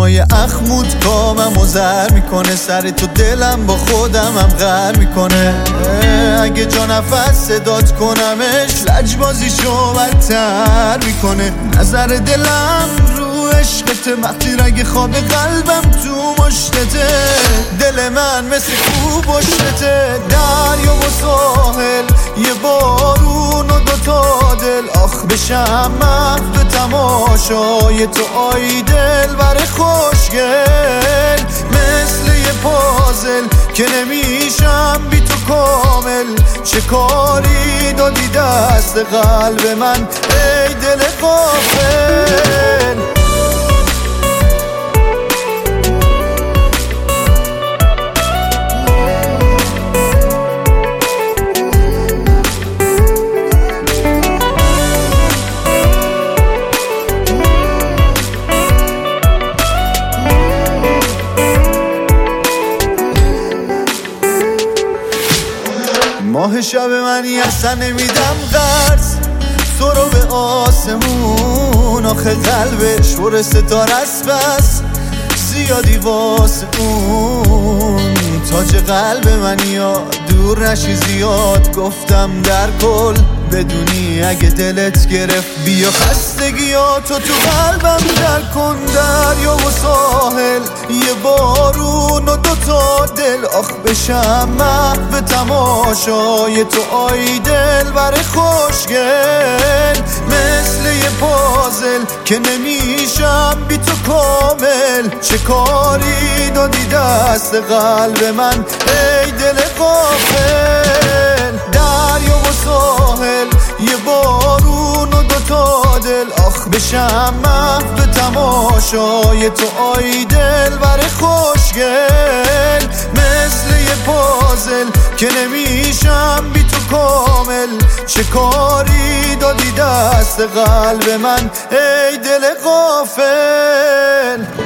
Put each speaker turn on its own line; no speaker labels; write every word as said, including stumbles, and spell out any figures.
چشمای اخمود کامم و زر میکنه، سر تو دلم با خودم هم غر میکنه. اگه جا نفس صدات کنمش لجبازیشو بدتر میکنه. نظر دلم رو عشقت وقتی رگ خواب قلبم تو مشتته. دل من مثل کوه پشتته، دریا و ساحل یه بارون و دوتا دل. آخ بشم محو به تماشای تو آی دل بر خوشگل. مثل یه پازل که نمیشم بی تو کامل. چه کاری دادی دست قلب من ای دل غافل. ماه شب منی اصلا نمیدم قرض تو رو به آسمون. آخه قلبش پر ستاره است بس زیادی واسه اون. تاج قلب منی یا دور نشی زیاد. گفتم در کل بدونی اگه دلت گرفت بیا خستگیاتو تو قلبم جل کن. دریا و ساحل یه بارون و دوتا دل. آخ بشم محو به تماشای تو آی دل بر خوشگل. مثل یه پازل که نمیشم بی تو کامل. چه کاری دادی دست قلب من ای دل غافل. دریا و ساحل یه بارون و دوتا دل. آخ بشم محو به تماشای تو آی دل بر خوشگل. مثل یه پازل که نمیشم بی تو کامل. چه کاری دادی دست قلب من ای دل غافل.